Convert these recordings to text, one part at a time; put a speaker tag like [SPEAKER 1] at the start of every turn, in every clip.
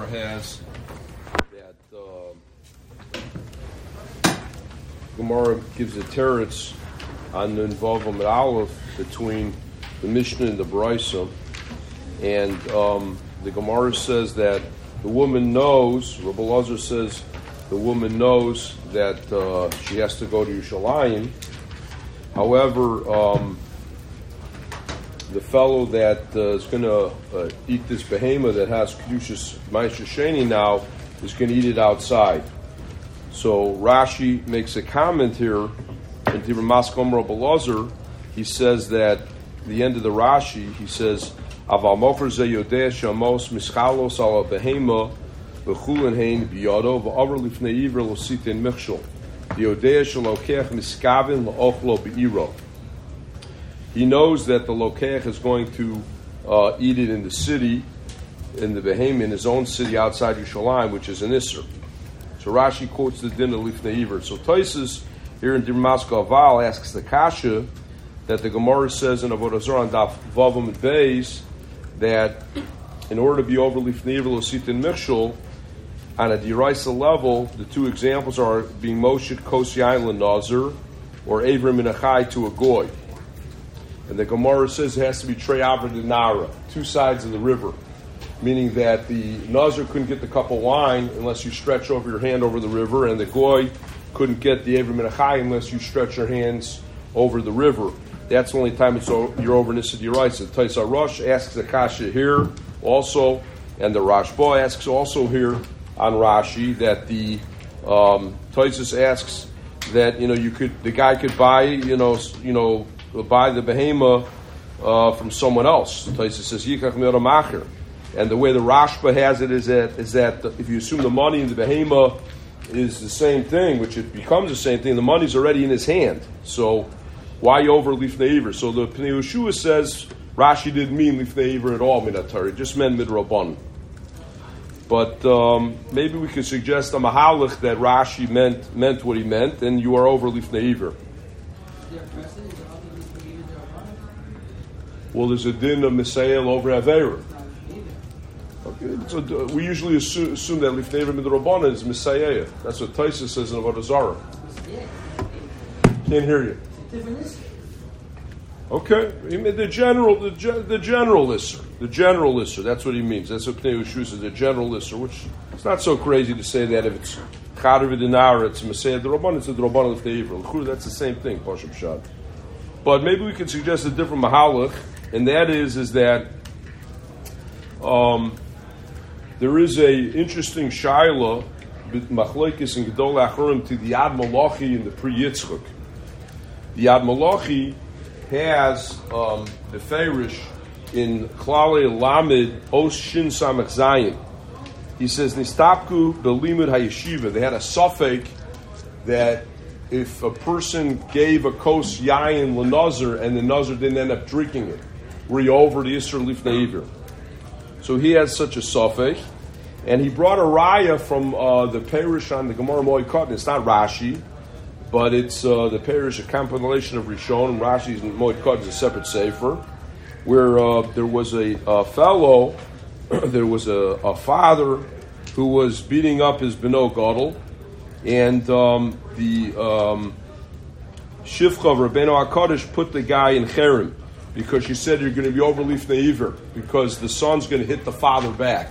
[SPEAKER 1] has that Gemara gives a teretz on the involvement aleph between the Mishnah and the Brisa, and the Gemara says that the woman knows. Rabbi Elazar says the woman knows that she has to go to Yerushalayim. However, the fellow that is going to eat this behemoth that has Kedushas Ma'aseh Sheni now is going to eat it outside. So Rashi makes a comment here in Dibur Maskom Rabbi Elazar. He says that the end of the Rashi, he says, Aval Mocher Ze Yodeh Shamos Mischalos Ala Behema V'chulen Hein B'Yado V'Aver Lifnei Iver Lo Sitin Michshol Yodeh Shalokech Miskavin L'Ochlo B'Iro. He knows that the Lokech is going to eat it in the city, in the Behem, in his own city outside Yerushalayim, which is an Isser. So Rashi quotes the din of Lifnei Iver. So Tosfos here in Dibur Aval asks the Kasha that the Gemara says in Avodah Zarah on Daf Vavam and Beis that in order to be over Lifnei Iver Lo Sitin Michshol, on a Diraisa level, the two examples are being Moshe Kos Yain L'Nazir or Avrim Minachai to a Goy. And the Gemara says it has to be Trei Avra Dinara, two sides of the river, meaning that the Nazir couldn't get the cup of wine unless you stretch over your hand over the river, and the Goy couldn't get the Avrim Minachai unless you stretch your hands over the river. That's the only time you're over Nissa Diraisa. Taisa Rosh asks the Kasha here also, and the Rashba asks also here on Rashi that the Tosfos asks that the guy could buy buy the behema from someone else. Tosfos says Yikach Me'ora Macher, and the way the Rashba has it is that if you assume the money in the behema is the same thing, which it becomes the same thing, the money's already in his hand. So why over Lifnei Iver? So the Pnei Yehoshua says Rashi didn't mean Lifnei Iver at all, Minatar. It just meant Midrabanan. But maybe we could suggest a mahalach that Rashi meant what he meant, and you are over Lifnei Iver. Well, there's a din of Misael over Aveira. Okay, so we usually assume that Lifnei Iver Midrabanan is Misael. That's what Tosfos says in Avodah Zarah. Can't hear you. Okay, the general Isser. The general Isser, that's what he means. That's what Pnei Yehoshua says, the general Isser, which it's not so crazy to say that if it's Chadav Dinara, it's Messiah D'Rabbanan, it's a D'Rabbanan of the Ivra. That's the same thing, Pashup Shad. But maybe we could suggest a different Mahalach, and that is that there is a interesting Shaila, Machlokes and Gedol Acharim to the Yad Malachi and the Pri Yitzchak. The Yad Malachi has the Feirish in Klale Lamed Os Shin Samach Zayin. He says Nistapku Belimud Hayeshiva. They had a suffix that if a person gave a kos yayin l'nazir and the nazir didn't end up drinking it, were you over the Yisr Lifnei Iver? So he has such a suffix, and he brought a raya from the Perish on the Gemara Moed Katan. It's not Rashi, but it's the Perish, a compilation of Rishon, and Rashi's Moed Katan is a separate sefer, where there was a fellow, there was a father who was beating up his Beno Gadol, and the Shifcha of Rabbeinu HaKadosh put the guy in Cherem because she said you're going to be over Lifnei Iver because the son's going to hit the father back.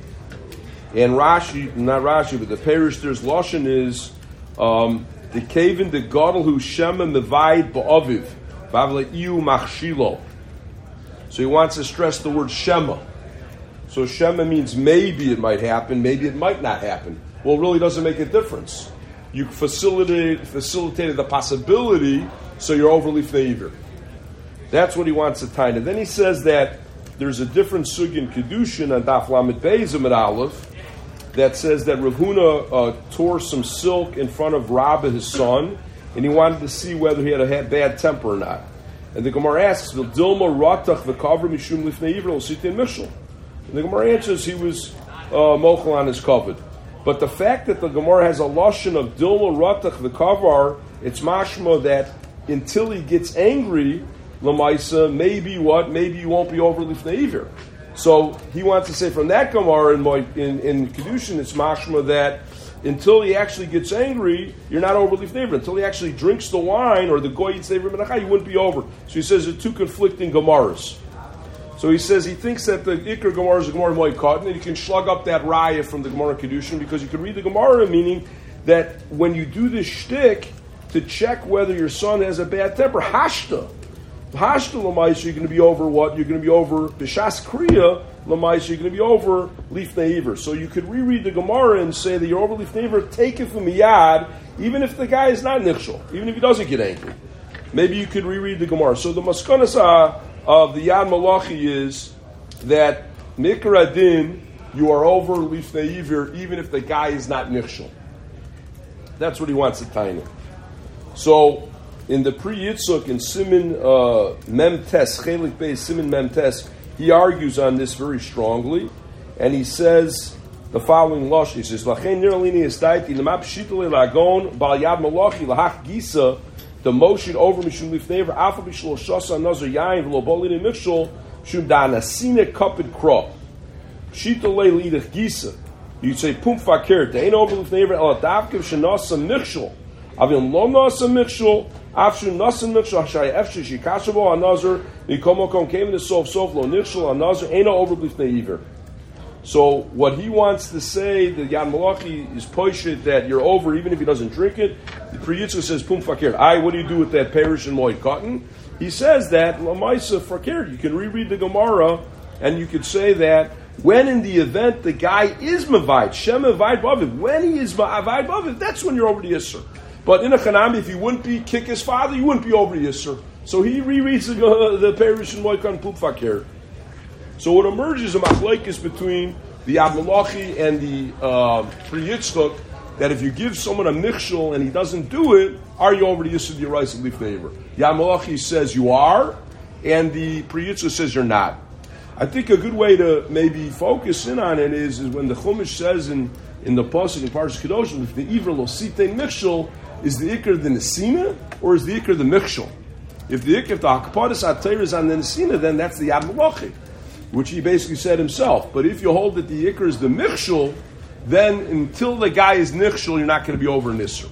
[SPEAKER 1] And Rashi, not Rashi, but the Perish there's Lashon is the Kevin the Gadol who Shema Mevaid Ba'aviv Bavle Iu Machshilo. So he wants to stress the word Shema. So Shema means maybe it might happen, maybe it might not happen. Well, it really doesn't make a difference. You facilitated the possibility, so you're over Lifnei Iver. That's what he wants to tie. And then he says that there's a different sugya in Kedushin on Daf Lamed Beis Amud Aleph that says that Rav Huna tore some silk in front of Rabba, his son, and he wanted to see whether he had a bad temper or not. And the Gemara asks, "Dilma ratach v'kavra mishum Lifnei Iver l'sitin mishul." And the Gemara answers he was mochel on his covet. But the fact that the Gemara has a lashon of Dilma ratach v'kavar, it's mashma that until he gets angry, Lamaisa, maybe you won't be over Lifnei Iver. So he wants to say from that Gemara in Kedushin, it's mashma that until he actually gets angry, you're not over lifnei iver. Until he actually drinks the wine or the goy eats the iver menachai, you wouldn't be over. So he says there are two conflicting Gemaras. So he says he thinks that the Iker Gemara is a Gemara Moed Katan, and you can slug up that raya from the Gemara Kedushin because you can read the Gemara meaning that when you do this shtick to check whether your son has a bad temper, hashta l'maisa, you're going to be over what? You're going to be over b'shas kriya l'maisa, you're going to be over lifnei iver. So you could reread the Gemara and say that you're over lifnei iver, take it from miyad, even if the guy is not nichshol, even if he doesn't get angry. Maybe you could reread the Gemara. So the maskanas of the Yad Malachi is that mikra adin, you are over lifnei iver, even if the guy is not nichshol. That's what he wants to tie in. So in the Pri Yitzchak in Siman Mem Tes, Chelik Beis Siman Mem Tes, he argues on this very strongly, and he says the following lush. He says, "Lachein niralini estaiti lemap shitule lagon bal yad malachi lahach gisa the motion over mishum lifnei afa bishlo shasa nazar yain v'lo bolin mikshul shum danasine kapid krop shitule lidach gisa." You say pum fakir they ain't over lifnei el adavkim shenasa mikshul avim lo nasa mikshul. After nasan mikshul hashay efshe shikashavo anazar nikomokom came to sof lo nikshul anazar ain't over lifnei iver. So what he wants to say, the Yad Malachi is poshit that you're over even if he doesn't drink it. The Pri Yitzchak says pum fakir. What do you do with that perish and moed cotton? He says that lamaisa fakir. You can reread the Gemara and you could say that when in the event the guy is mavayit shem mavayit baviv, when he is mavayit baviv, that's when you're over the yisur. But in a Chanami, if he wouldn't be kick his father, you wouldn't be over Yisr. So he rereads the Perish and Moikan Pup Fakir. So what emerges a machlekes between the Yad Malachi and the Pri Yitzchak, that if you give someone a nichshul and he doesn't do it, are you over the Yisr Yirayis and Lifnei Iver? Yad Malachi says you are, and the Pri Yitzchak says you're not. I think a good way to maybe focus in on it is when the Chumash says in the pasuk in Parshas Kedoshim, if the Iver lo sitei nichshul, is the ikr the nesina or is the ikr the mikshul? If the hakpadas atayr is on the nesina, then that's the Yad Malachi, which he basically said himself. But if you hold that the ikr is the mikshul, then until the guy is nichshul, you're not going to be over nisr.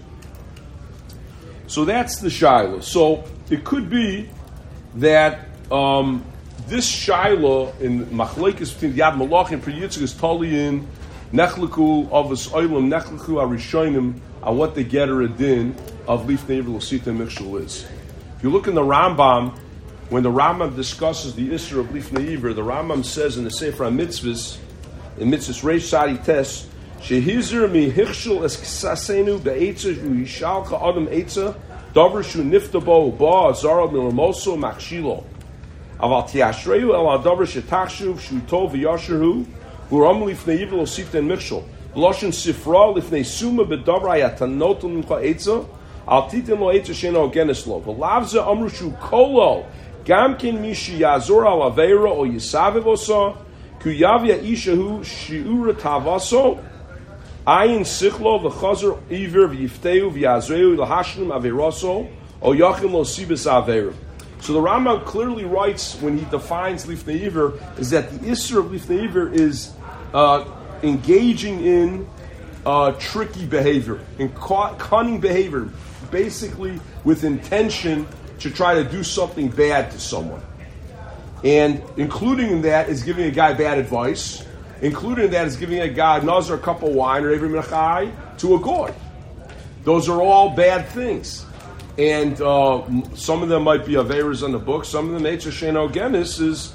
[SPEAKER 1] So that's the shaila. So it could be that this shaila in machlekes between the Yad Malachi and Pri Yitzchak is totally in nechleku avos oilam nechleku arishonim on what the getter adin of lifnei iver l'sita mikshul is. If you look in the Rambam, when the Rambam discusses the issur of lifnei iver, the Rambam says in the Sefer HaMitzvahs, in Mitzvahs Reish Sadi Tes, shehizir mi hichshul es ksasenu be'etza hu yishal ka'adam etza davar shu niftabo ba zara milamoso makshilo aval tiashreyu el adavar shetachshuv shu tov v'yasherhu v'ram lifnei iver l'sita mikshul Loshen Sifra lifnei suma bedavra yatanotum l'cha etza al titin lo etza sheno genes lo v'lavza amru shu kolo gam kin mishi yazor al aveira o yisaviv osa ku yavya ishahu shiura tavaso ayin sichlo v'chazer iver v'yifteu v'yazreu l'hashlim aveiroso o yachim lo sibis aveira. So the Rambam clearly writes when he defines lifnei iver is that the issur of lifnei iver is engaging in tricky behavior, in cunning behavior, basically with intention to try to do something bad to someone. And including in that is giving a guy bad advice. Including in that is giving a guy nazar a cup of wine or every menachai to a goy. Those are all bad things. And some of them might be aveiros on the book. Some of them etzer sheno genis is,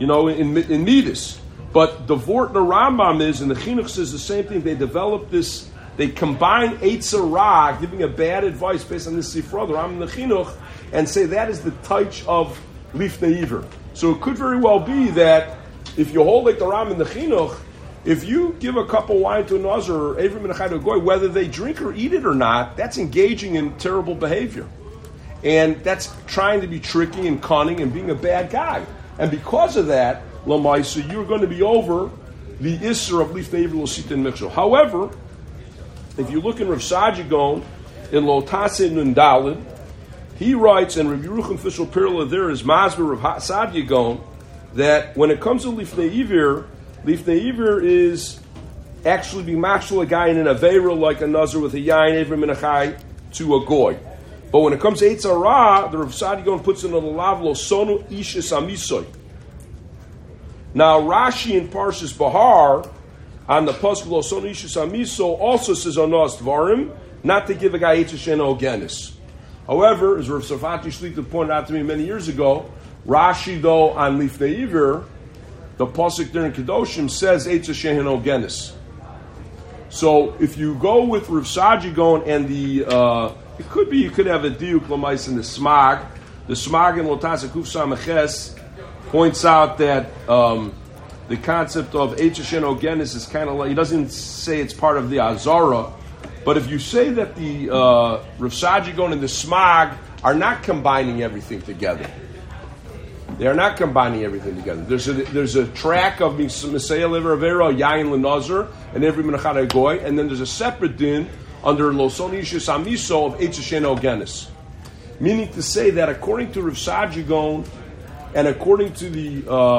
[SPEAKER 1] in midas. But the Vort and the Rambam is, and the Chinuch says the same thing. They develop this. They combine Eitzer Ra, giving a bad advice based on this Sifra, the Rambam and the Chinuch, and say that is the touch of Lifnei Iver. So it could very well be that if you hold like the Rambam and the Chinuch, if you give a cup of wine to a Nazar or Avrim Menachai to a Goy, whether they drink or eat it or not, that's engaging in terrible behavior. And that's trying to be tricky and cunning and being a bad guy. And because of that, Lamaisa, you're going to be over the Isser of Lifnei Iver L'Sita and Mikshel. However, if you look in Rav Saadia Gaon, in Lo Taseh Nun Daled, he writes, and Rabbi Yerucham Fishel Pirla there is Masber Rav Saadia Gaon, that when it comes to Lifnei Ivir is actually being mashal a guy in an Aveira like a Nazar with a Yain, Evrim and a Chai to a Goy. But when it comes to Eitz Hara, the Rav Saadia Gaon puts it on the level of Sonu Ishis Amisoy. Now Rashi in Parshas Bahar on the Pasuk Lo Sonu Ishis Amiso also says on Nos Dvarim not to give a guy Eitz Sheno Ogenis. However, as Rav Safati Shlita pointed out to me many years ago, Rashi though on Lifnei Ivir, the Pasuk there in Kedoshim says Eitz Sheno Ogenis. So if you go with Rav Saadia Gaon and the it could be you could have a diuk l'mais in the Smag. The Smag in Lotas Kuf Samaches points out that the concept of Eitz Sheno Ogenis is kind of like, he doesn't say it's part of the Azara, but if you say that the Rav Saadia Gaon and the Smag are not combining everything together, they are not combining everything together. There's a track of Messiah Lever Avera, Yain Lenazar, and every Menachad Goy, and then there's a separate din under Losoni Ishis Amiso of Eitz Sheno Ogenis. Meaning to say that according to Rav Saadia Gaon and according to the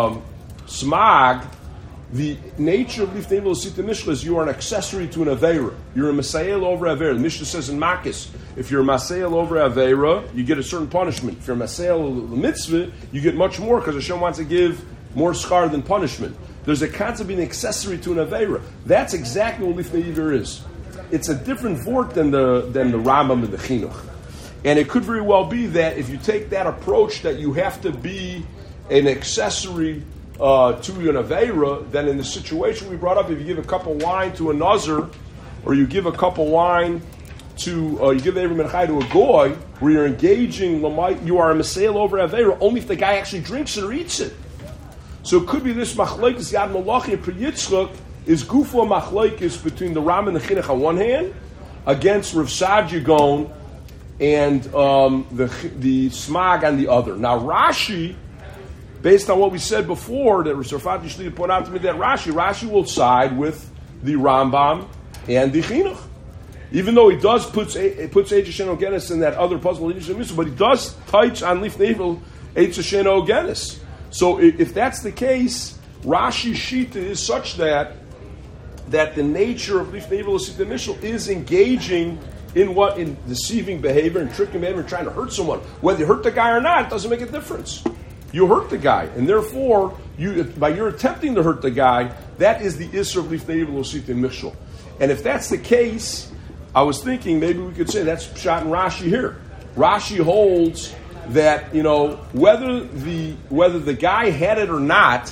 [SPEAKER 1] Smag, the nature of Lifnei Ivir L'Sita Mishla is you are an accessory to an Aveira. You're a Messiah over Aveira. The Mishnah says in Makis, if you're a Messiah over Aveira, you get a certain punishment. If you're a Messiah Mitzvah, you get much more because Hashem wants to give more schar than punishment. There's a concept of being an accessory to an Aveira. That's exactly what Lifnei Ivir is. It's a different vort than the Rambam and the Chinuch. And it could very well be that if you take that approach that you have to be an accessory to an Aveira, then in the situation we brought up, if you give a cup of wine to a Nazir, or you give a cup of wine to, you give Evrim and Chai to a Goy, where you're engaging, you are a Messiah over Aveira, only if the guy actually drinks it or eats it. So it could be this Machlekes Yad Malachi and Pri Yitzchak is Gufo Machlekes between the Ram and the Chinuch on one hand, against Rav Saadia Gaon and the Smag on the other. Now Rashi, based on what we said before, that Rav Safati Shlita pointed out to me that Rashi will side with the Rambam and the Chinuch. Even though he does puts Eitz Sheno Ogenis in that other puzzle, but he does touch on Lifnei Ivir Eitz Sheno Ogenis. So if that's the case, Rashi's Shita is such that the nature of Lifnei Ivir L'Sita Mishal is engaging in deceiving behavior and tricking behavior and trying to hurt someone. Whether you hurt the guy or not, it doesn't make a difference. You hurt the guy, and therefore, by your attempting to hurt the guy, that is the Isser of Lifnei Ivir L'Sita Mishal. And if that's the case, I was thinking maybe we could say that's Pshat and Rashi here. Rashi holds that, whether the guy had it or not,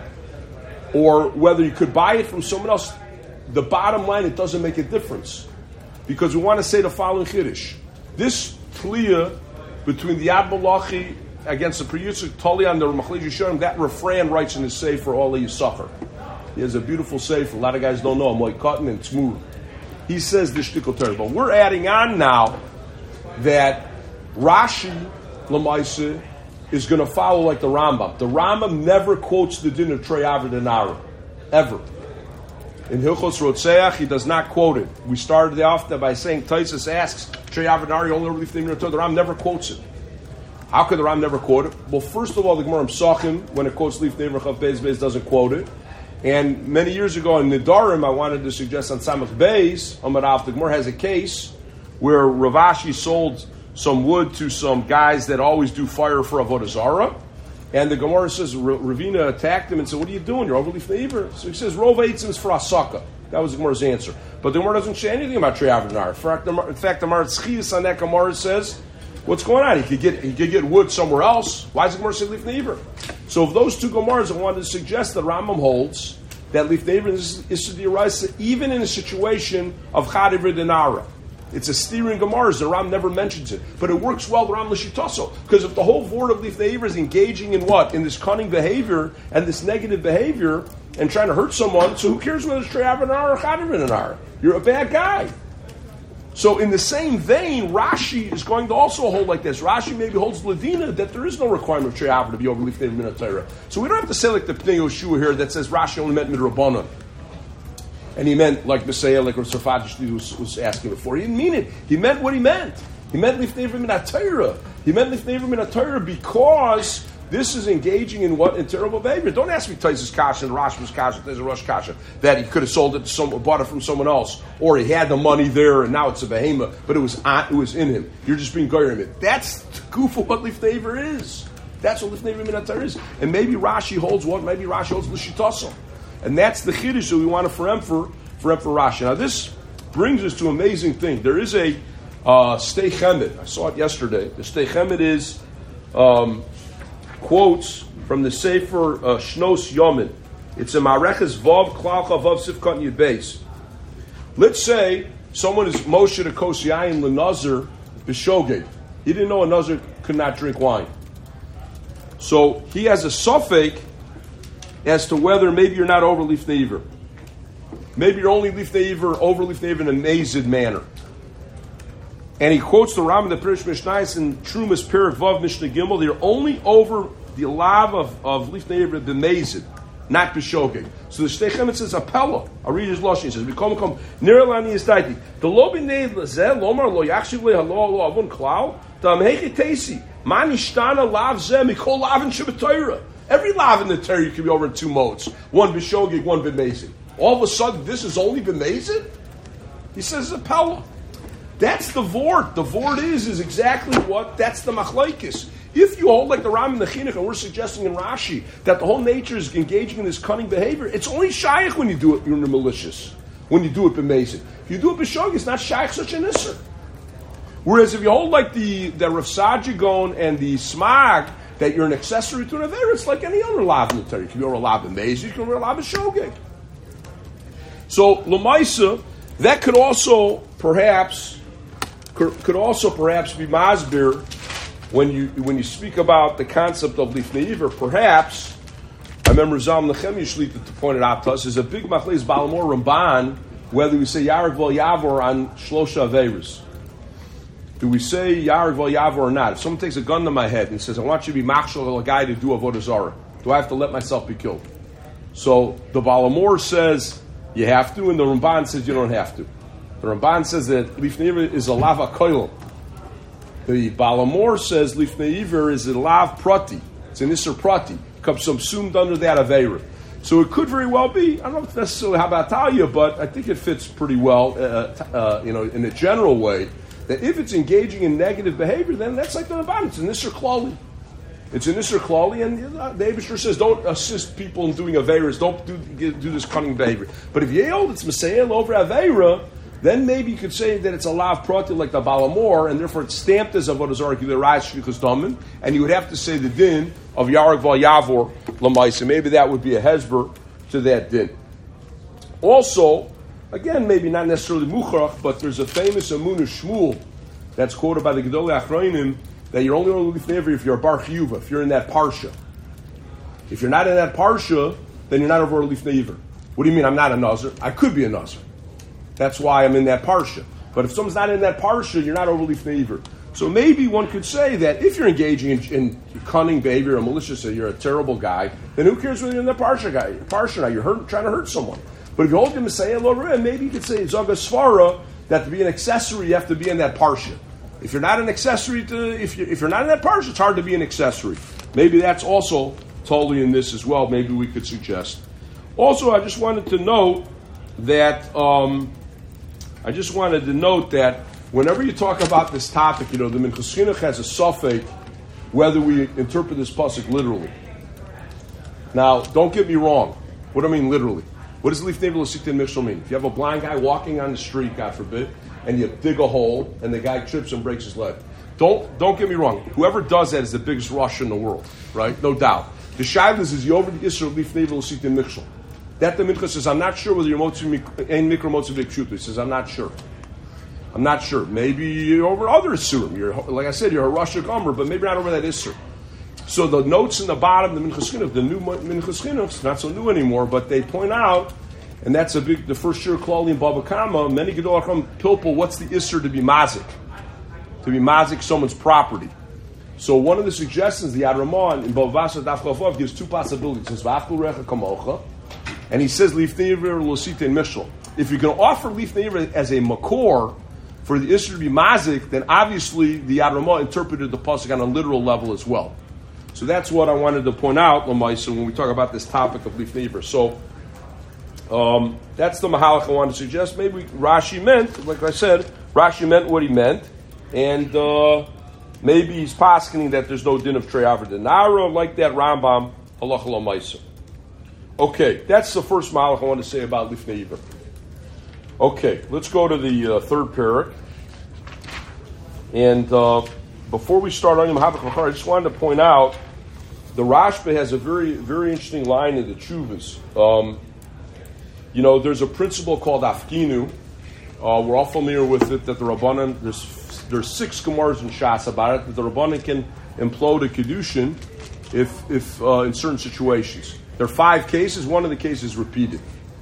[SPEAKER 1] or whether you could buy it from someone else, the bottom line, it doesn't make a difference. Because we want to say the following Chiddush. This Tliya between the Yad Malachi against the Pri Yitzchak Tali on the Machlei Yisharim, that refrain writes in his Sefer All Yisachar. He has a beautiful Sefer. A lot of guys don't know him, like cotton and smooth. He says this shtickle term. But we're adding on now that Rashi, Lamaisa, is going to follow like the Rambam. The Rambam never quotes the din of Trey Aved and Ara. Ever. In Hilchos Rotzeach, he does not quote it. We started off by saying, Taisus asks, Trey Aved and Ara, only Relief Name, the Rambam never quotes it. How could the Rambam never quote it? Well, first of all, the Gemara Psachim, when it quotes Leif Neimer Chav Beis Beis, doesn't quote it. And many years ago in Nidarim, I wanted to suggest on Samach Beis, the Gemara has a case where Rav Ashi sold some wood to some guys that always do fire for Avodah Zarah. And the Gemara says, Ravina attacked him and said, what are you doing? You're over Leif Neimer. So he says, Rov Eitzim is for Asaka. That was the Gemara's answer. But the Gemara doesn't say anything about Trei Aved and Ara. In fact, the Gemara Tzchias on that Gemara says, what's going on? He could get wood somewhere else. Why is the Gemara say Lifnei Ivir? So of those two Gemaras, I wanted to suggest that Rambam holds that Lifnei Ivir is to the Araisa even in a situation of Chad Ivir Denara. It's a steering Gemara. The Ram never mentions it. But it works well, the Ram L'Shitaso. Because if the whole word of Lifnei Ivir is engaging in what? In this cunning behavior and this negative behavior and trying to hurt someone, so who cares whether it's Trei Aved and Ara or Chad Ivir Denara? You're a bad guy. So in the same vein, Rashi is going to also hold like this. Rashi maybe holds Ladina that there is no requirement of Trei Aved to be over Lifnei Ivir Torah. So we don't have to say like the Pnei Yoshua here that says Rashi only meant Midrabanan. And he meant like Messiah, like Rav Safati was asking before. He didn't mean it. He meant what he meant. He meant Lifnei Ivir Torah. He meant Lifnei Ivir Torah because This is engaging in what? In terrible behavior. Don't ask me Taisus Kasha and Rashba's Kasha, Taisus Rosh Kasha, that he could have sold it to someone, bought it from someone else, or he had the money there and now it's a behemoth, but it was in him. You're just being goyim it. That's the goof of what Lifnei Iver is. That's what Lifnei Iver Minatar is. And maybe Rashi holds what? Maybe Rashi holds L'shitaso. And that's the Chiddush that we want to for Emperor Rashi. Now this brings us to an amazing thing. There is a Stei Chemed. I saw it yesterday. The Stei Chemed is quotes from the Sefer Shnos Yomin. It's a Mareches Vav Klal Chavav Sifkat Yud Beis. Let's say someone is Moshe to Kos Yayin L'Nazir B'Shogeg. He didn't know a Nazir could not drink wine. So he has a suffix as to whether maybe you're not over Lifnei Iver. Maybe you're only Lifnei Iver, over Lifnei Iver in a mazed manner. And he quotes the Rambam, the Pirish Mishnayos in Trumas Perik Vav Mishnah Gimel. They're only over the lav of Lifnei Iver b'mezid, not b'shogeg. So the Stei Chemed says Apella. I'll read his lashon. He says, "V'kom nirelani yisdaiti the lo b'nei lezeh lomar lo yachshiv lehalo lo avon klal damhechi teisi man ishtana lav zeh mikol lavin shebetayra." Every lav in the Torah you can be over in two modes: one b'shogeg, one b'mezid. All of a sudden, this is only b'mezid. He says Apella. That's the vort. The vort is exactly what? That's the machlokes. If you hold like the Ram and the Chinuch, and we're suggesting in Rashi that the whole nature is engaging in this cunning behavior, it's only shaykh when you do it, you're malicious. When you do it b'mezid. If you do it b'shog, it's not shaykh such an isser. Whereas if you hold like the Rav Sajigon and the Smag, that you're an accessory to an aver, it's like any other lav in the Torah. You can be over a lav b'mezid, you can be over a lav b'shogeg. So l'maisa, that could also perhaps be masbir when you speak about the concept of Lifnei Iver. Perhaps I remember Zalman Nechem Yishlita to point it out to us is a big machlokes Balamor Ramban whether we say Yarek Vol Yavor on Shlosha Averis. Do we say Yarek Vol Yavor or not? If someone takes a gun to my head and says, "I want you to be machshel a guy to do avodah zarah," do I have to let myself be killed? So the Balamor says you have to, and the Ramban says you don't have to. The Ramban says that Lifnei Iver is a lava koilom. The Balamor says Lifnei Iver is a lav prati. It's an isser prati. Comes subsumed under that aveira. So it could very well be. I don't know if it's necessarily habatalia, but I think it fits pretty well. In a general way, that if it's engaging in negative behavior, then that's like the Ramban. It's an isser klali. It's an isser klali, and the Eibishter says don't assist people in doing aveiras. Don't do this cunning behavior. But if you hold it's Messiah over aveira, then maybe you could say that it's a lav prati like the Balamor, and therefore it's stamped as avodah zarah kilerais shvichus damin, and you would have to say the din of Yarek Val Yavor Lamaisa. Maybe that would be a hezber to that din. Also, again, maybe not necessarily Mucharach, but there's a famous Amunah Shmuel that's quoted by the Gedolei Achronim that you're only Lifnei Iver if you're a Bar Chiyuva, if you're in that Parsha. If you're not in that Parsha, then you're not over Lifnei Iver. What do you mean I'm not a Nazir? I could be a Nazir. That's why I'm in that Parsha. But if someone's not in that Parsha, you're not over Lifnei Iver. So maybe one could say that if you're engaging in cunning behavior or malicious, you're a terrible guy, then who cares whether you're in the Parsha now? You're trying to hurt someone. But if you hold him and say, maybe you could say, Zaga Svara, that to be an accessory, you have to be in that Parsha. If you're not an accessory if you're not in that Parsha, it's hard to be an accessory. Maybe that's also totally in this as well. Maybe we could suggest. Also, I just wanted to note that whenever you talk about this topic, the Minchas Chinuch has a suffix whether we interpret this pasuk literally. Now, don't get me wrong. What do I mean literally? What does Lifnei Iver L'Sitin Mishal mean? If you have a blind guy walking on the street, God forbid, and you dig a hole, and the guy trips and breaks his leg. Don't get me wrong. Whoever does that is the biggest rush in the world, right? No doubt. The Shailus is over the Isra Lifnei Iver L'Sitin Mishal. That the Mincha says, I'm not sure whether you're Ein Mikra Motzi V'Kshuta. He says, I'm not sure. Maybe you're over other Isurim. Like I said, you're a Rosh Gomer, but maybe not over that Isur. So the notes in the bottom, the Minchas Chinuch, the new Minchas Chinuch, it's not so new anymore, but they point out, and that's the first shir Klali in Baba Kama, many Gedol Acham Pilpul, what's the Isur to be mazik? To be mazik someone's property. So one of the suggestions, the Yad Ramah in Bava Basra Daf Chavav gives two possibilities. He says, V'achlu recha kamocha, and he says, Lifnei Iver L'Sitein Mishal. If you're going to offer Lifnei Iver as a makor for the Isur to be mazik, then obviously the Yad Ramah interpreted the pasuk on a literal level as well. So that's what I wanted to point out, Lamaisa, when we talk about this topic of Lifnei Iver. So that's the Mahalach I wanted to suggest. Maybe Rashi meant, like I said, Rashi meant what he meant, and maybe he's poskening that there's no din of Trei Aver Denara, like that Rambam, Halacha Lamaisa. Okay, that's the first Mahalach I want to say about Lifnei Iver. Okay, let's go to the third parak. And before we start on Yom HaBachar, I just wanted to point out the Rashba has a very, very interesting line in the Chuvas. There's a principle called Afkinu. We're all familiar with it, that the Rabbanan, there's 6 Gemaras in Shas about it, that the Rabbanan can implode a Kedushin if in certain situations. There are 5 cases, one of the cases is repeated.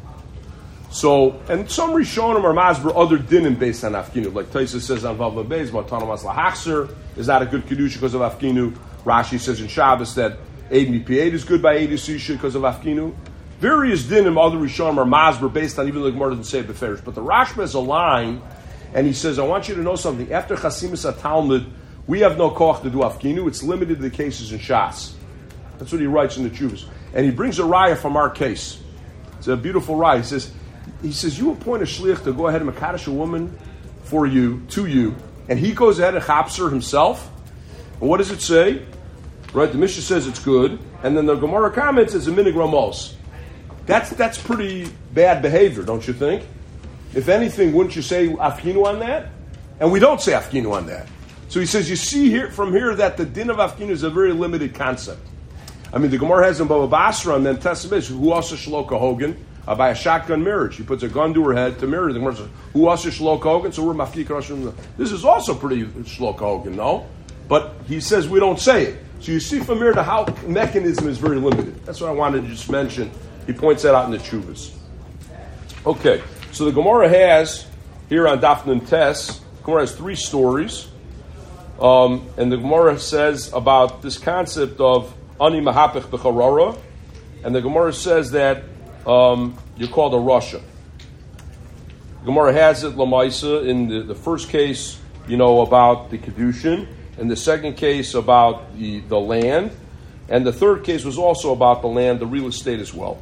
[SPEAKER 1] So, and some Rishonim are masber other dinim based on Afkinu. Like Taisa says on Vav Beis, Matanamas Lahachser is not a good Kedusha because of Afkinu. Rashi says in Shabbos that Eid Mipi is good by Eid Yisisha because of Afkinu. Various dinim, other Rishonim are masber based on, even the Gemara doesn't say it beferish. But the Rashba has a line, and he says, I want you to know something. After Chasimus HaTalmud, we have no koch to do Afkinu. It's limited to the cases in Shas. That's what he writes in the Chuvas. And he brings a raya from our case. It's a beautiful raya. He says, you appoint a shliach to go ahead and makadosh a woman for you, to you, and he goes ahead and chaps her himself. And what does it say? Right, the Mishnah says it's good, and then the Gemara comments it's a minig ramos. That's pretty bad behavior, don't you think? If anything, wouldn't you say afkinu on that? And we don't say afkinu on that. So he says, you see here from here that the din of afkinu is a very limited concept. I mean, the Gemara has in Baba Basra and then Tesamish, who also shloka Hogan, by a shotgun marriage. He puts a gun to her head to marry. The Gemara says, who also shloka Hogan? So we're mafik Roshim. This is also pretty shloka Hogan, no? But he says we don't say it. So you see from here the how mechanism is very limited. That's what I wanted to just mention. He points that out in the Chuvas. Okay, so the Gemara has, here on Daf Nun Tes, the Gemara has 3 stories. And the Gemara says about this concept of Ani Mahapech B'Charara. And the Gemara says that you're called a Rasha. Gemara has it, Lamaisa, in the first case, about the Kedushin, and the second case about the land, and the third case was also about the land, the real estate as well.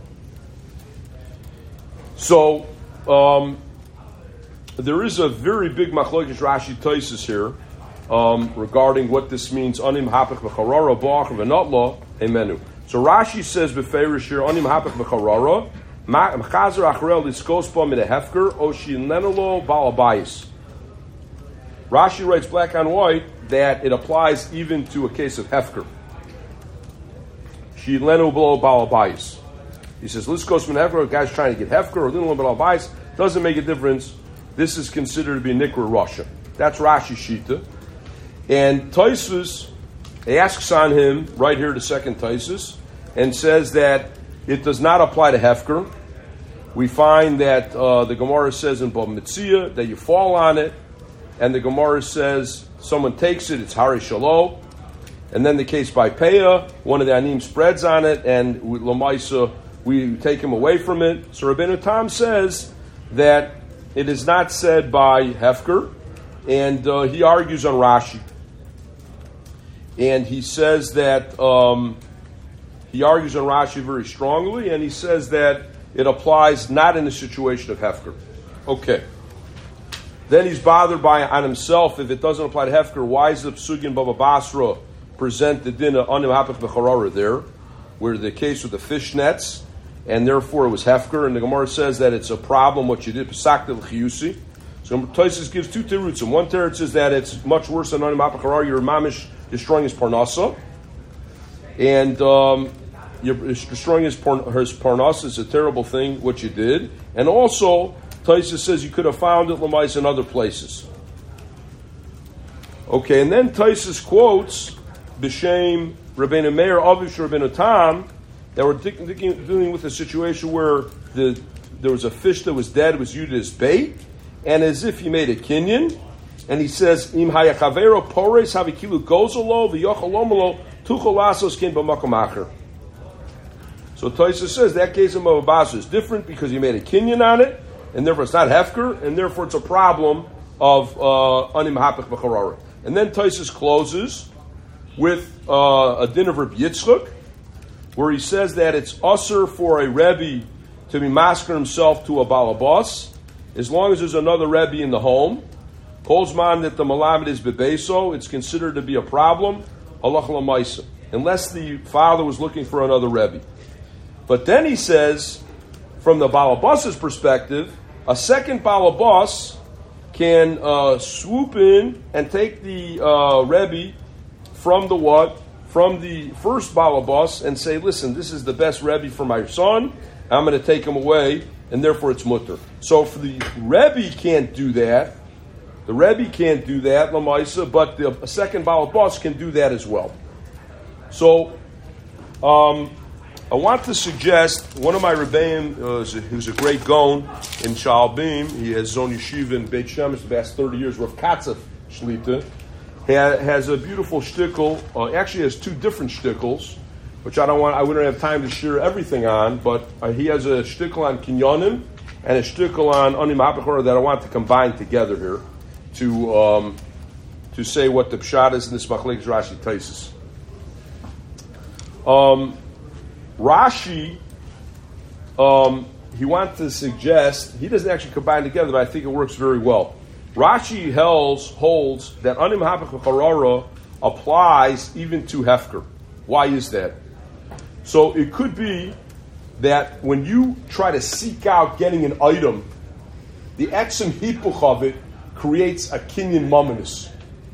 [SPEAKER 1] So, there is a very big machlokes Rashi Taisus here regarding what this means, Anim Hapech B'Charara, Ba'ach V'Natla, Emenu. So Rashi says beferish here, Anim Hapech B'Charara, M'chazer Achrel Liskos Pa Min Hefker, Oshin Lenolo Balabayis. Rashi writes black on white that it applies even to a case of Hefker. She Leno below Balabayis. He says, Liskos Min Hefker, a guy's trying to get Hefker, or Leno Balabayis, doesn't make a difference. This is considered to be Nikra Rasha. That's Rashi Shita. And Taisus asks on him, right here the second Taisus, and says that it does not apply to Hefker. We find that the Gemara says in Bava Metzia that you fall on it, and the Gemara says someone takes it, it's Hari Shalom. And then the case by Peah, one of the Anim spreads on it, and Lamaisa, we take him away from it. So Rabbeinu Tam says that it is not said by Hefker, and he argues on Rashi. And he says that he argues on Rashi very strongly, and he says that it applies not in the situation of Hefker. Okay. Then he's bothered by on himself if it doesn't apply to Hefker. Why is the Psugin Baba Basra present the din of Anim Hapech B'Charara there, where the case with the fish nets, and therefore it was Hefker, and the Gemara says that it's a problem what you did, Pesakta L'Chiyusi. So Tosfos gives 2 terutzim. One teretz is that it's much worse than Anim Hapech B'Charara, your mamish destroying his parnasa, and you're destroying his parnasa is a terrible thing, what you did. And also, Tosfos says you could have found it Lamais in other places. Okay, and then Tosfos quotes B'Shem Rabbeinu Meir, Aviv Rabbeinu Tam, that we're dealing with a situation where there was a fish that was dead, was used as bait, and as if he made a kinyan, and he says, Im hayachavero pores havikilu gozolo v'yocholomolo tucholasos kin b'makom acher. So Tosfos says that case of Mavabasa is different because he made a kinyan on it, and therefore it's not Hefker, and therefore it's a problem of Anim Hapech B'Charara. And then Tosfos closes with a din of Reb Yitzchak, where he says that it's usher for a Rebbe to be masker himself to a balabas, as long as there's another Rebbe in the home. Kolzman that the malamed is bebeso, it's considered to be a problem, halach l'maisa, unless the father was looking for another Rebbe. But then he says, from the balabas's perspective, a second balabas can swoop in and take the Rebbe from the what? From the first balabas and say, listen, this is the best Rebbe for my son, I'm going to take him away, and therefore it's mutter. So for the Rebbe can't do that, Lamaisa, but the second balabas can do that as well. So I want to suggest, one of my Rebbeim, who's a great Gaon in Shalbim, he has his own yeshiva in Beit Shemesh the past 30 years, Rav Katzef Shlita, has a beautiful shtickle, actually has two different shtickles, which I wouldn't have time to share everything on, but he has a shtickle on Kinyonim and a shtickle on Anim HaBechorah that I want to combine together here to say what the pshat is in this Machlekes Rashi Taisus. Rashi, he wants to suggest, he doesn't actually combine together, but I think it works very well. Rashi holds that Anim HaBechorah applies even to Hefker. Why is that? So it could be that when you try to seek out getting an item, the exim hipuch of it creates a kinyan mamonis.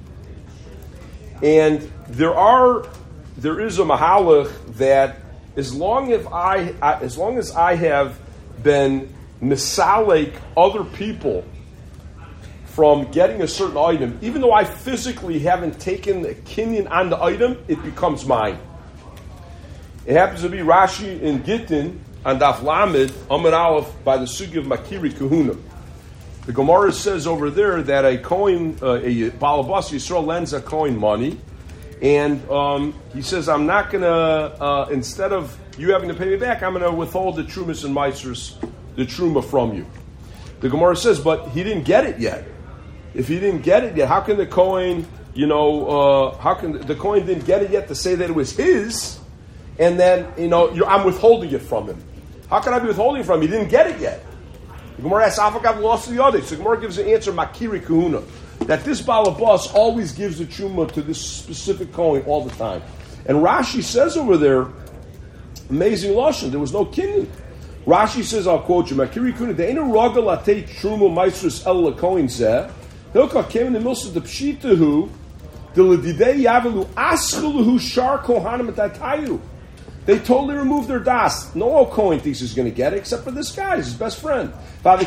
[SPEAKER 1] And there is a mahalach that as long as I have been misalek other people from getting a certain item, even though I physically haven't taken a kinyan on the item, it becomes mine. It happens to be Rashi in Gittin on Daf Lamed Amud Aleph by the sugi of Makiri Kahuna. The Gemara says over there that a Kohen, a Balabas Yisrael lends a Kohen money, and he says, I'm not going to, instead of you having to pay me back, I'm going to withhold the Trumas and Meisers, the Truma from you. The Gemara says, but he didn't get it yet. If he didn't get it yet, how can the Kohen, how can the Kohen didn't get it yet to say that it was his, and then, I'm withholding it from him. How can I be withholding it from him? He didn't get it yet. The Gemara asks, Afakav lost the other. So the Gemara gives an answer, Makiri Kahuna, that this Balabas always gives the Truma to this specific Kohen all the time. And Rashi says over there, amazing lashon, there was no kinyan. Rashi says, I'll quote you, Makiri Kahuna, the Einu Raga Latei Truma Maestros El Kohen Zeh, Hilka came in the midst of the Pshitahu, the Ledidei Yavelu Aschuluhu Shar Kohanim Atatayu. They totally removed their das. No Kohen thinks he's going to get it, except for this guy, his best friend. So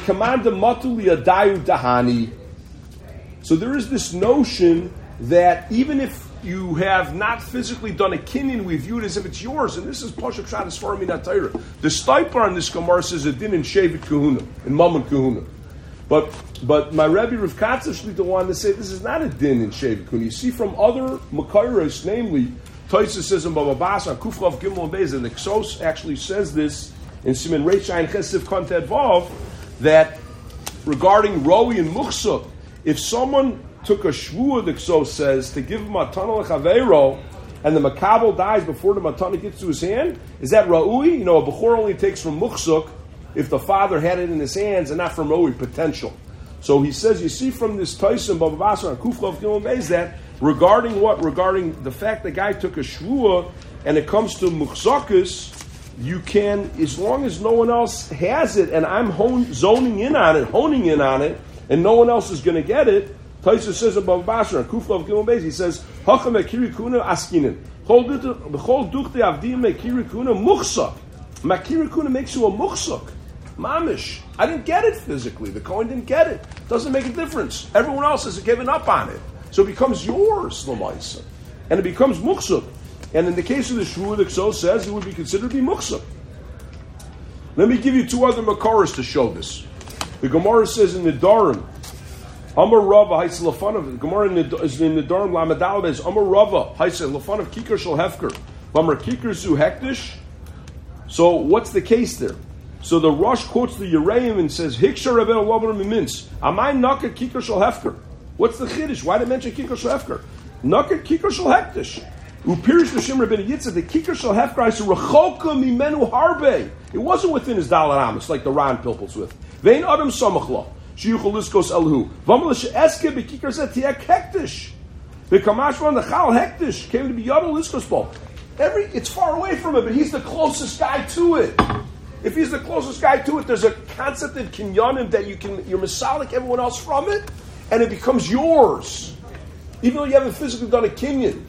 [SPEAKER 1] there is this notion that even if you have not physically done a kinyan, we view it as if it's yours. And this is Pasha Pshat as far as Minat Torah. The Stipler on this Gemara says a din in Shevet Kahuna, in Mammon Kahuna. But my Rebbe Rav Katzef Shlita wanted to say this is not a din in Shevet Kahuna. You see from other Makairos, namely, Taisa says in Baba Basa, Kuflav Gimel and Bez, and the Ksos actually says this in Siman Reish Ayin Chesiv Kontet Vav, that regarding Roi and Muksuk, if someone took a shvuah, the Ksos says, to give matana lechaveiro, and the makabel dies before the matana gets to his hand, is that Ra'ui? A Bechor only takes from Muksuk if the father had it in his hands, and not from Ra'ui, potential. So he says, you see from this Taisa in Baba Basa, Kuflav Gimel and Bez, that regarding what? Regarding the fact the guy took a shvuah, and it comes to muchzakus, you can, as long as no one else has it, and I'm honing in on it, and no one else is going to get it. Taisa says above Basra, Kuflav Gimel Beis, he says, Hacham Makiri Kuna Askinen. B'chol duchte avdim Makiri Kuna muchzak. Makiri Kuna makes you a muchzak. Mamish. I didn't get it physically. The Kohen didn't get it. Doesn't make a difference. Everyone else has given up on it. So it becomes yours, Lamaisa. And it becomes muksuk. And in the case of the shvuah, the Ksos says it would be considered to be muksuk. Let me give you two other makaras to show this. The Gemara says in the Darim, Amar Rava, Haitz Lafanav, the Gemara is in the Darim, Lamadal, is Amar Rava, Haitz Lafanav, Kikar Shal Hefker, Amar Kikar Zu Hektish. So what's the case there? So the Rosh quotes the Yereim and says, Hiksha Rebel Wabar Mimins, Amai Naka Kikar Shal Hefker. What's the chiddush? Why did it mention Kikar Shal Hefker? Nakat Kikar Shal Hektish. Upirish L'Shim Rabbeinu Yitzchak, the Kikar Shel Hefker Iser Rechoka Mimenu Harbe. It wasn't within his Dalar Amos, like the Ran Pilpels with. Vein Adam Samachla, Shiyuchel Liskos Elhu. Vamala She'eske B'Kikar Zet Tiek Hektish. B'Kamashvan the Chal Hektish came to be Yadol Liskos Ball. It's far away from it, but he's the closest guy to it. If he's the closest guy to it, there's a concept in kinyanim that you're misalik everyone else from it, and it becomes yours. Even though you haven't physically done a kinyan.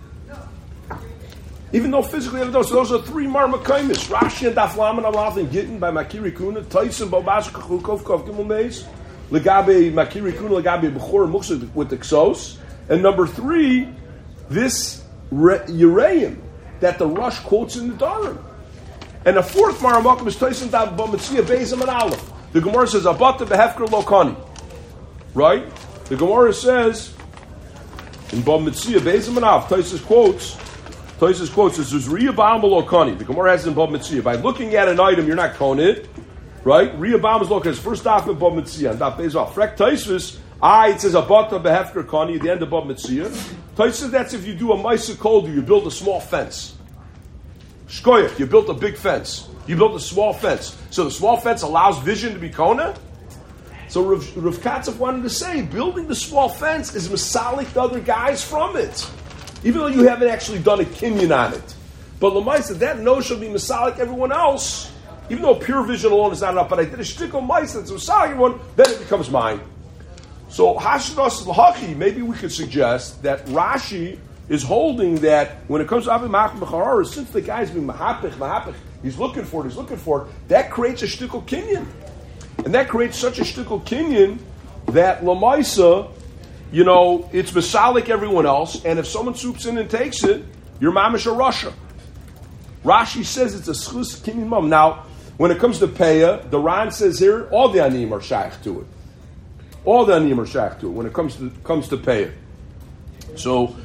[SPEAKER 1] Even though physically you haven't done so those are three marmakaimis. Rashi and Daflam and Amalaf and Gittin by Makiri Kuna, Tyson, Bobash, Kachukov, Kov Gimel Meis, Legabe, Makiri Kuna, Legabe, Bechor, Muksa with the Ksos. And number 3, this Yereim that the Rush quotes in the Darim. And the 4th Maramakim is Tyson Dab Bamitzia Bezim and Aleph. The Gemara says Abata Behefker Lokani. Right? The Gemara says in Bamitzia Bezim and Aleph, Tyson quotes this is Riyabam Lokani. The Gemara has it in Bamitzia. By looking at an item, you're not konid. Right? Riyabam is Lokani. It's first daf in Bamitzia. And daf Bezim. Frek Tyson it says Abata Behefker Kani at the end of Bamitzia. Tyson that's if you do a Maisa Koldu, you build a small fence. Shkoyach, you built a big fence. You built a small fence. So the small fence allows vision to be kona? So Rav Katzef wanted to say, building the small fence is masalik the other guys from it. Even though you haven't actually done a kinyan on it. But Lamaisa, that notion will be masalik everyone else, even though pure vision alone is not enough, but I did a shtickle Maisa that's masalik everyone, then it becomes mine. So Hashdas L'Hachi, maybe we could suggest that Rashi is holding that when it comes to Avi Mahapich B'Charar, since the guy's being Mahapich, he's looking for it, that creates a shtickle kinyan. And that creates such a shtickle kinyan that Lamaisa, it's Masalik everyone else, and if someone swoops in and takes it, you're Mamish or Russia. Rashi says it's a schus kinyan mum. Now, when it comes to Peah, the Ran says here, all the Anim are shaykh to it. All the Anim are shaykh to it when it comes to Peah. So,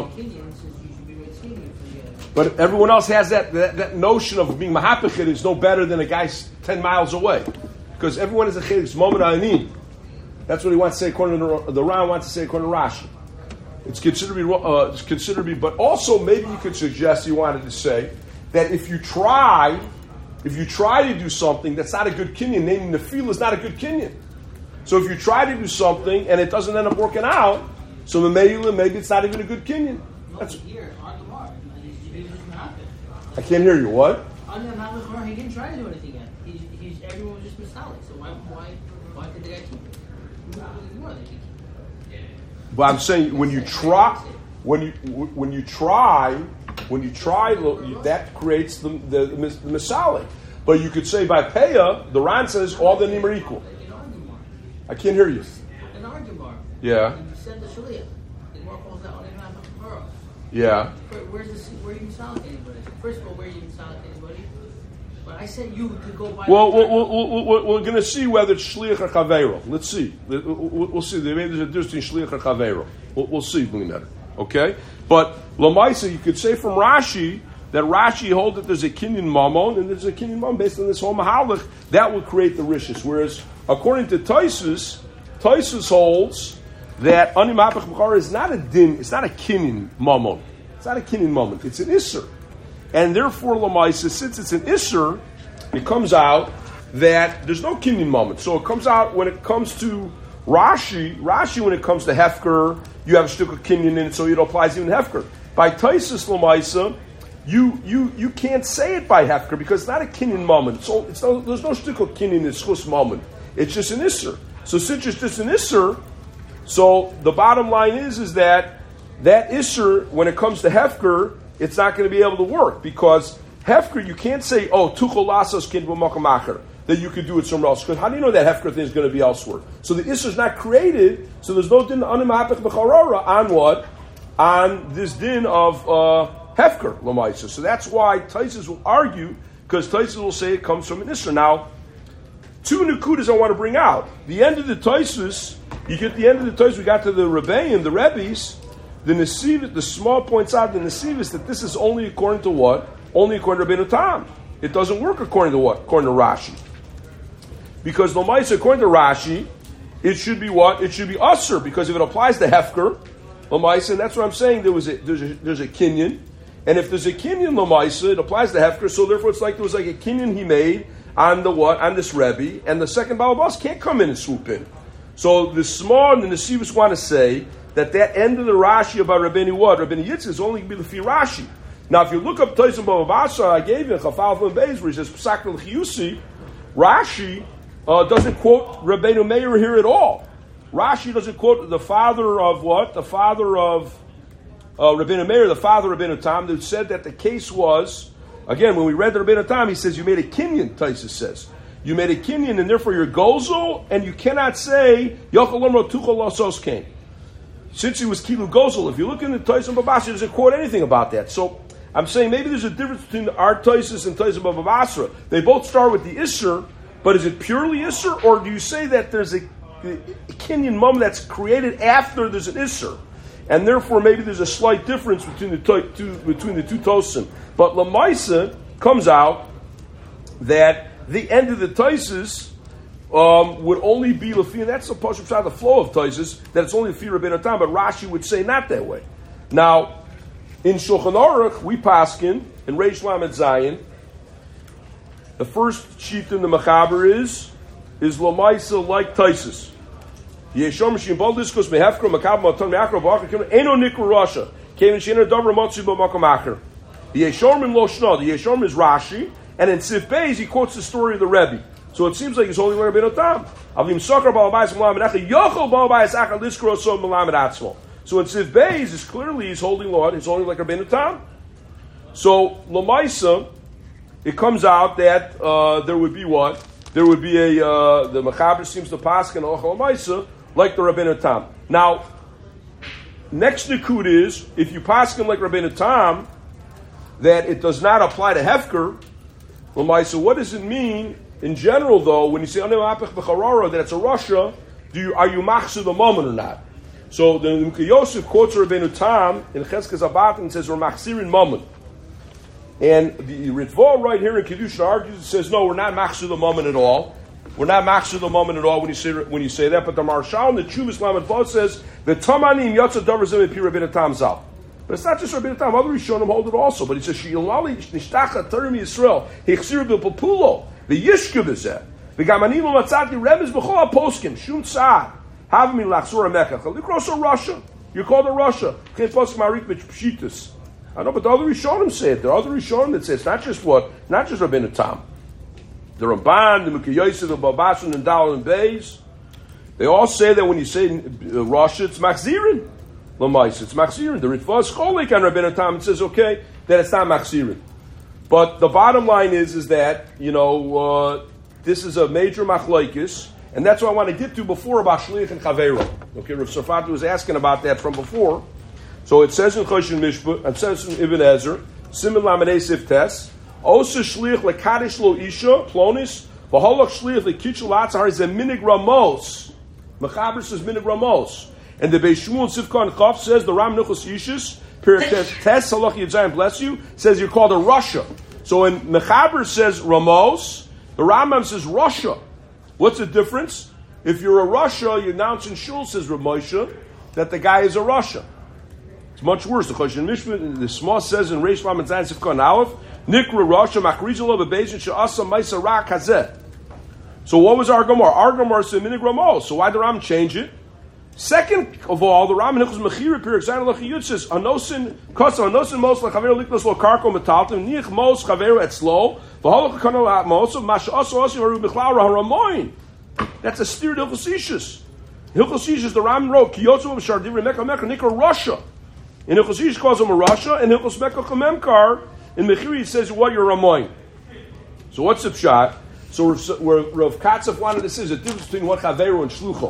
[SPEAKER 1] but everyone else has that notion of being mahapich is no better than a guy 10 miles away. Because everyone is a chedik's moment anim. That's what he wants to say according to the Ran wants to say according to Rashi. It's considered to be, but also maybe you could suggest he wanted to say that if you try to do something that's not a good kinyan, naming the feel is not a good kinyan. So if you try to do something and it doesn't end up working out, so maybe it's not even a good kinyan. I can't hear you. What?
[SPEAKER 2] He didn't try to do anything yet. Everyone was just misalik. So why did the guy keep it?
[SPEAKER 1] But I'm saying when you try, that creates the misalik. But you could say by Peah, the Ran says all the nim are equal. I can't hear you.
[SPEAKER 2] An argument.
[SPEAKER 1] Yeah.
[SPEAKER 2] You send the shaliach. The Gemara calls that on Imam.
[SPEAKER 1] Yeah.
[SPEAKER 2] Where are you misalik anybody? First of all, where are you misalik anybody? But I said you could go by.
[SPEAKER 1] Well, we're going to see whether it's shliach or chaveiro. Let's see. We'll see. Maybe there's a difference between shliach or chaveiro. We'll see, Blinetter. Okay? But Lamaisa, you could say from Rashi that Rashi holds that there's a kinyan mamon and there's a kinyan mamon based on this whole mahalach that would create the rishis. Whereas according to Taisus holds that Ani Mapach B'Chara is not a din, it's not a kinyan mamon. It's not a kinyan mamon. It's an isser. And therefore, Lamaisa, since it's an isser, it comes out that there's no kinyan mamon. So it comes out when it comes to Rashi, when it comes to Hefker, you have a shtuk of kinyan in it, so it applies even Hefker. By Taisus Lamaisa, you can't say it by Hefker because it's not a kinyan moment. So there's no shtickle kinyan in schus moment. It's just an isser. So since it's just an isser, so the bottom line is that isser, when it comes to Hefker, it's not going to be able to work because Hefker, you can't say, tuchol lasos kin b'makam that you could do it somewhere else. Because how do you know that Hefker thing is going to be elsewhere? So the isser is not created, so there's no din anim hapech b'charara on what? On this din of Hefker, Lamaisa. So that's why Taisus will argue, because Taisus will say it comes from an Isra. Now, 2 Nakudas I want to bring out. The end of the Taisus, you get the end of the Taisus, we got to the Rebbeim, the Rebbes, the Nesivit, the small points out the Nesivit that this is only according to what? Only according to Rabbeinu Tam. It doesn't work according to what? According to Rashi. Because Lamaisa, according to Rashi, it should be what? It should be Usr, because if it applies to Hefker, Lamaisa, and that's what I'm saying, there's a kinyan. And if there's a kinyan lamaisa, it applies to hefker. So therefore, it's like there was like a kinyan he made on the what on this Rebbe, and the second balabas can't come in and swoop in. So the small and the Nesivos want to say that end of the Rashi about Rabbeinu what Rabbeinu Yitzchak is only going to be the Rashi. Now, if you look up Toizim Bava Basra, I gave you Chafal from Beis where he says Psak L'Chiyusi, Rashi doesn't quote Rabbeinu Meir here at all. Rashi doesn't quote the father of what? The father of Rabbeinu Meir, the father of Rabbeinu Tam, who said that the case was, again, when we read the Rabbeinu Tam, he says, you made a kinyan, Taisus says. You made a kinyan, and therefore you're gozel, and you cannot say, Yochel Omro Tuchel Losos came. Since he was Kilu Gozel, if you look in the Toizim Bava Basra, he doesn't quote anything about that. So, I'm saying maybe there's a difference between our Toisus and Toizim Bava Basra. They both start with the Isser, but is it purely Isser, or do you say that there's a kinyan mum that's created after there's an Isser? And therefore, maybe there's a slight difference between the two Tosim. But Lamaisa comes out that the end of the Toisus would only be Lefi, and that's the Pashup the flow of Toisus, that it's only Lefi Rabbeinu Tam, but Rashi would say not that way. Now, in Shulchan Aruch, we paskin in Reish Lamed Zayin. The first sheet in the Mechaber is Lamaisa like Taisus. Yeshom Shim Bal Diskus Mehefker Makab Matan Meachro Bachar Eno Nikru Rasha Kevin Shina Dover Matsu B'Makom Acher. The Yeshom in Lo Shna. The Yeshom is Rashi, and in Sif Beis he quotes the story of the Rebbe. So it seems like he's holding Rabbeinu Tam. Avim Sokar Balabayis Melamed Acher Yochel Balabayis Acher Liskro So Melamed Atzmo. So in Sif Beis is clearly he's holding Lord. He's holding like Rabbeinu Tam. So Lamaisa, it comes out that there would be what? There would be the Mechaber seems to paskin Ochel Lamaisa like the Rabbeinu Tam. Now, next nikud is, if you paskin like Rabbeinu Tam, that it does not apply to Hefker, so what does it mean in general, though, when you say that it's a Russia, are you machzir the moment or not? So the Mukha Yosef quotes Rabbeinu Tam in Cheskes Abat and says, we're machzir in moment. And the Ritva right here in Kedushin argues, it says, no, we're not machzir the moment at all. We're not machzir the moment at all when you say that. But the Marshal in the Chuvas Lamed Vav says the Tamanim Yatsa Davar Zim Pi Rabbeinu Tam Zal. But it's not just Rabbeinu Tam. Other Rishonim hold it also. But he says Shilali Nishtacha Tarim Yisrael Hichsir B'Papulo the Yishkev Bezeh the Gamanim Matzati Rebes B'Chol Poskim Shum Tzad Havmi Lachsor Mekach. Look also Russia. You're called a Russia. Can't Poskim Arik Pshitus. I know, but the other Rishonim say it. There are other Rishonim that say it's not just Rabbeinu Tam. The Ramban, the Mukha Yosef, the Babasun, and Dal and Beis, they all say that when you say Russia, it's Machzirin. Lamais, it's Machzirin. The Ritva is Cholik on Rabbeinu Tam and says, okay, that it's not Machzirin. But the bottom line is that, this is a major machlaikis, and that's what I want to get to before about Shliach and Chaveiro. Okay, Rav Sarfati was asking about that from before. So it says in Choshen Mishpah, it says in Ibn Ezer, Siman Lamed Sif Tes, Osa Shliach lekadish lo isha plonis v'holach shliach lekitchel atzar is a minig ramos. Mechaber says minig ramos, and the Beis Shmuel Sifkon Chaf says the Ram Nuchos Yishus Perek Tes Halach Yedzayim bless you says you're called a Russia. So when Mechaber says ramos, the Rambam says Russia. What's the difference? If you're a Russia, you announce in Shul says Ramosha that the guy is a Russia. It's much worse. The Choshen Mishpah, the Small says in Reish Lamed Zayin Sifkon Aleph. Nikra Rasha Machrizalo Bebezin Sha'asa Maisa Ra Kazeh. So what was our Gemara? Our Gemara said Minig Ramos. So why did the Ram change it? Second of all, the Ram Nichos Mechira Pirik Zayin Lachiyut says Anosin Kosa Anosin Mos LaChavero Liknos Lo Karko Metaltim Nich Mos Chavero Etzlo V'Holach Kano At Mos Masha Oso Osim Haru Bichlal Haramoin. That's a steer to Hilchos Ishus. The Ram wrote Kiyotzu V'Shardiv Remeka Mekar Nikra Russia. In Hilchos Ishus calls him a Russia, and Hilchos Mekar Chamemkar. In Mechiri it says, what, you're a moin. So what's the pshat? So Rav Katzef wanted to say there's a difference between what Chaveru and Shlucho.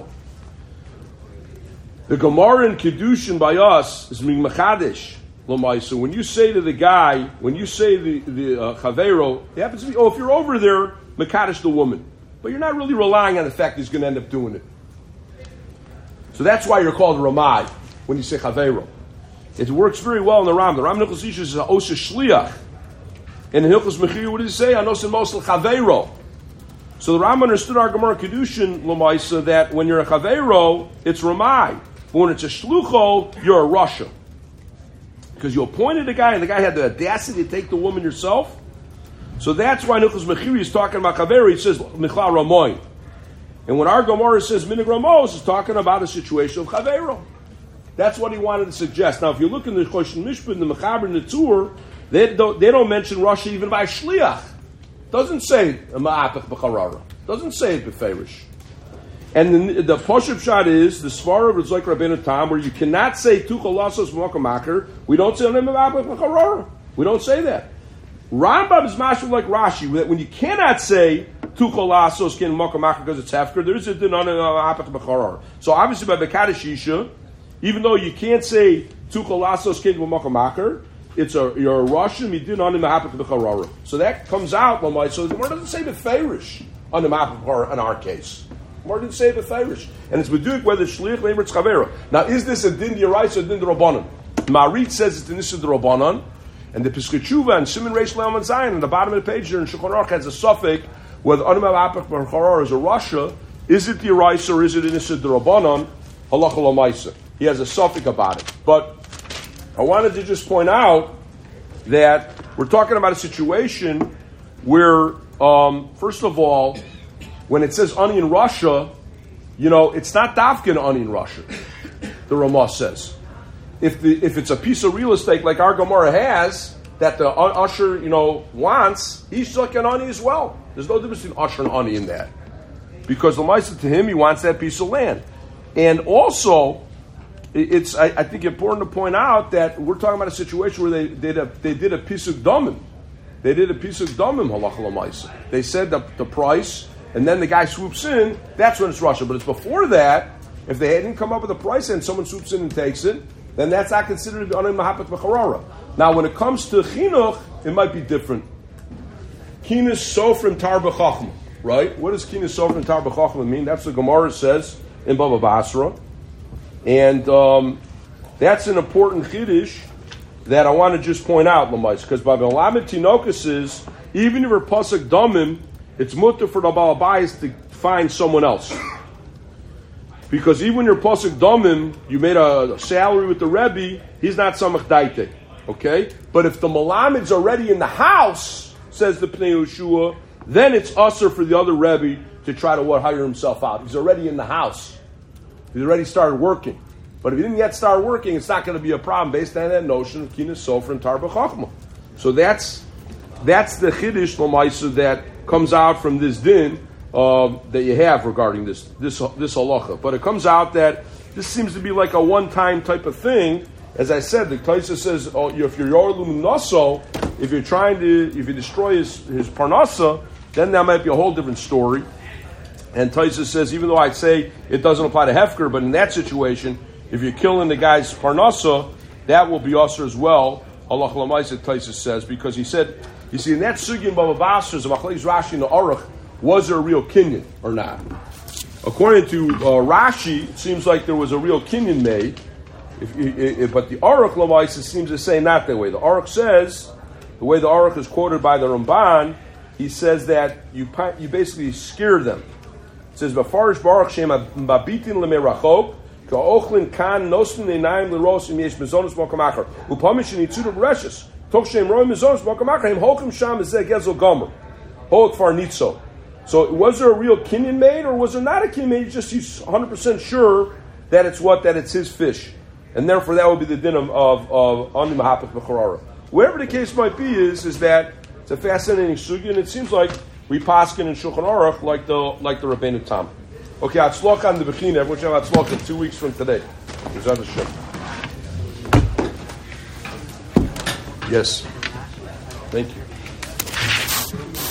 [SPEAKER 1] The Gemara in Kedushin by us is Ming Mechadish. So when you say to the guy, when you say the Chaveru, it happens to be, if you're over there, Mechadish the woman. But you're not really relying on the fact he's going to end up doing it. So that's why you're called Ramai when you say Chaveru. It works very well in the Ram. The Ram Nichos Yishus is a Osa Shliach. And in Hilchos Mechir, what does it say? Anosin Mosel Chaveiro. So the Ram understood our Gemara Kedushin Lamaisa that when you're a Chaveiro, it's Ramai. But when it's a Shlucho, you're a Russia. because you appointed a guy and the guy had the audacity to take the woman yourself. So that's why Nuchas Mechiri is talking about Chaveri. He says Michla Ramoin. And when our Gemara says Minig Ramos, is talking about a situation of Chavero. That's what he wanted to suggest. Now, if you look in the Choshen Mishpah, the Mechaber, and the Tzur, they don't mention Rashi even by Shliach. Doesn't say Ma'apech B'charara. Doesn't say it b'feirish. And the Poshup Shot is the Svara of Rizok Rabbeinu Tam, where you cannot say Tuchel Lasos Mokamacher. We don't say Ma'apech B'charara. We don't say that. Rambam is mashal like Rashi, that when you cannot say Tuchel Lasos Kin Mokamacher because it's Hefker, there is a din on Ma'apech B'charara. So obviously by Bekadosh Isha, even though you can't say Tuchel Lasos Kin Mokamacher, you're a Russian, you didn't on the Ma'apech B'charara. So that comes out, so the Gemara doesn't say b'feirish on the Ma'apech B'charara in our case. The Gemara didn't say b'feirish. And it's B'duk whether Shliach Leimer Tzchavera. Now, is this a din d'Yaraisa or a din d'Rabbanan? Marit says it's a Nisa d'Rabbanan, and the Pesach Tshuva and Simon Reish Le'am and Zion, on the bottom of the page there in Shulchan Aruch has a suffix whether on the Ma'apech B'charara is a Russia, is it d'Yaraisa or is it a Nisa d'Rabbanan? Halacha l'maisa. He has a suffix about it. But I wanted to just point out that we're talking about a situation where, first of all, when it says ani in Russia, it's not dafkin ani in Russia, the Ramah says. If it's a piece of real estate like our Gemara has, that the usher, wants, he's like an ani as well. There's no difference between usher and ani in that. Because the Lamaisa to him, he wants that piece of land. And also, it's I think important to point out that we're talking about a situation where they did a piece of domim. They did a piece of domim halacha l'maisa. They said the price, and then the guy swoops in. That's when it's Russia. But it's before that. If they hadn't come up with a price and someone swoops in and takes it, then that's not considered to be onim mahapet b'charara. Now, when it comes to chinuch, it might be different. Kinas sofrim tar b'chachma, right? What does kinas sofrim tar b'chachma mean? That's what the Gemara says in Bava Basra. And that's an important chiddush that I want to just point out, Lamais, because by Melamed Tinokus is, even if you're pasuk damim, it's mutter for the balabais to find someone else. Because even when you're pasuk damim, you made a salary with the Rebbe, he's not samach daite, okay? But if the Melamed's already in the house, says the Pnei Yehoshua, then it's usher for the other Rebbe to try to hire himself out. He's already in the house. He's already started working. But if he didn't yet start working, it's not going to be a problem based on that notion of Kinas Sofer and Tar B'chachma. So that's the Chiddush L'maisa that comes out from this din that you have regarding this halacha. But it comes out that this seems to be like a one-time type of thing. As I said, the Taisa says, if you're Yorlum Naso, if you destroy his Parnasa, then that might be a whole different story. And Taisa says, even though I'd say it doesn't apply to Hefker, but in that situation, if you're killing the guy's Parnasa, that will be usher as well. Allah Lamaisa Taisa says, because he said, you see, in that Sugin Bava Basra, Machlekes Rashi and the Aruch, was there a real kinyan or not? According to Rashi, it seems like there was a real kinyan made, but the Aruch Lamaisa seems to say not that way. The Aruch says, the way the Aruch is quoted by the Ramban, he says that you basically scare them. It says, "Bafarish Baruch Shem Babitin lemerachok ka'ochlin kan nosnin einayim leros im yesh mezonos mokamacher upamish nitzud reshes tok shem roim mezonos mokamacher him holkim sham zeh gezel gomer holk far nitzo." So, was there a real kinyan made, or was there not a kinyan made? Just he's 100% sure that it's his fish, and therefore that would be the din of ani mahapet b'charara. Whatever the case might be, is that it's a fascinating sugi, and it seems like we paskin in Shulchan Aruch like the Rabbeinu Tam. Okay, Atzloch on the Bechina. Everyone should have Atzloch in 2 weeks from today. Yes. Thank you.